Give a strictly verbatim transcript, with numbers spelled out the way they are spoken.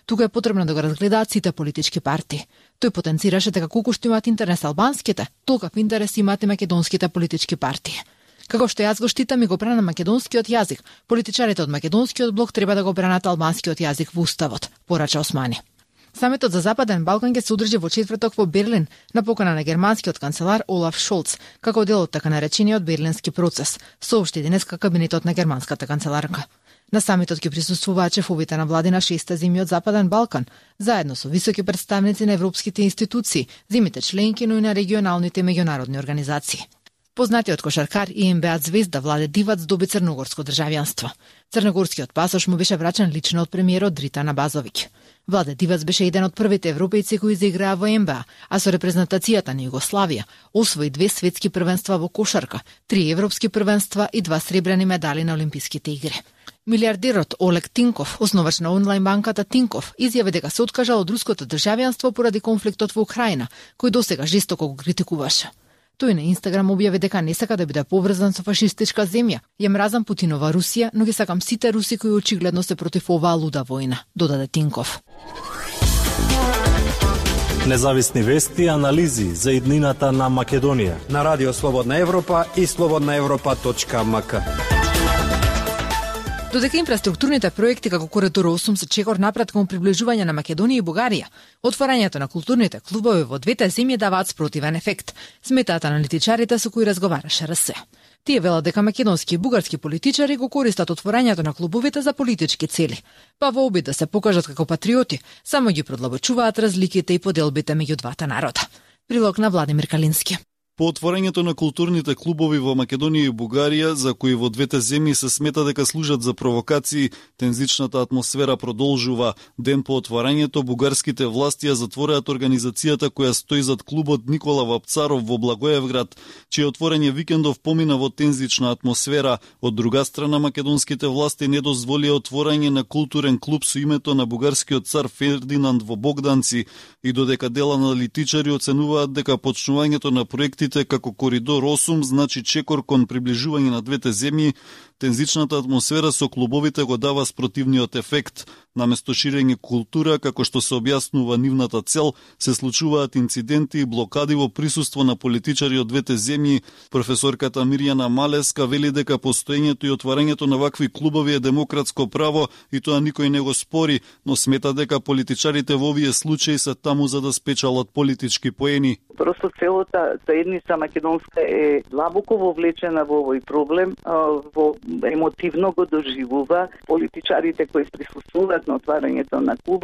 тука е потребно да го разгледаат сите политички партии. Тој потенцираше дека колку што имаат интерес албанските, толков интерес имаат и македонските политички партии. Како што јас го штитам и го бранам македонскиот јазик, политичарите од македонскиот блок треба да го бранат албанскиот јазик во уставот, порача Османи. Самитот за Западен Балкан ќе се одржи во четврток во Берлин на покана на германскиот канцелар Олаф Шолц, како дел од така наречениот Берлински процес, соопшти денеска кабинетот на германската канцеларка. На самитот ќе присуствуваат шефовите на влади на шеста земји од Западен Балкан, заедно со високи представници на европските институции, земјите членки, но и на регионалните и меѓународни организации. Познатиот кошаркар и ен би а звезда Владе Дивац доби црногорско државјанство. Црногорскиот пасош му беше врачен лично од премиерот Дритана Базовиќ. Владе Дивац беше еден од првите европејци кои заиграа во ен би а, а со репрезентацијата на Југославија освои две светски првенства во кошарка, три европски првенства и два сребрени медали на Олимписките игри. Милиардерот Олег Тинков, основач на онлайн банката Тинков, изјави дека се откажал од руското државјанство поради конфликтот во Украина, кој досега жестоко го критикуваше. Тој на Инстаграм објави дека не сака да биде поврзан со фашистичка земја. Ја мразам Путинова Русија, но ги сакам сите руси кои очигледно се против оваа луда војна, додаде Тинков. Независни вести и анализи за иднината на Македонија на Радио Слободна Европа и слободна европа точка ем ка. Додека инфраструктурните проекти како Коридор осум се чекор напред кон приближување на Македонија и Бугарија, отворањето на културните клубови во двете земји даваат спротивен ефект, сметаат аналитичарите со кои разговараше ар ес. Тие велат дека македонски и бугарски политичари го користат отворањето на клубовите за политички цели, па во обид да се покажат како патриоти, само ги продлабочуваат разликите и поделбите меѓу двата народа. Прилог на Владимир Калински. По отворањето на културните клубови во Македонија и Бугарија, за кои во двете земји се смета дека служат за провокации, тензичната атмосфера продолжува. Ден по отворањето, бугарските власти ја затвореат организацијата која стои зад клубот Никола Вапцаров во Благоевград, чие отворање викендов помина во тензична атмосфера. Од друга страна, македонските власти не дозволија отворање на културен клуб со името на бугарскиот цар Фердинанд во Богданци, и додека дел аналитичари оценуваат дека почнувањето на проекти како Коридор осум значи чекор кон приближување на двете земји, тензичната атмосфера со клубовите го дава спротивниот ефект. Наместо ширење култура, како што се објаснува нивната цел, се случуваат инциденти и блокади во присуство на политичари од двете земји. Професорката Мирјана Малеска вели дека постоењето и отварањето на вакви клубови е демократско право и тоа никој не го спори, но смета дека политичарите во овие случаи се таму за да спечалат политички поени. Просто целата заедница македонска е длабоко вовлечена во овој проблем, во емотивно го доживува. Политичарите кои присуствуваат на отварањето на клубов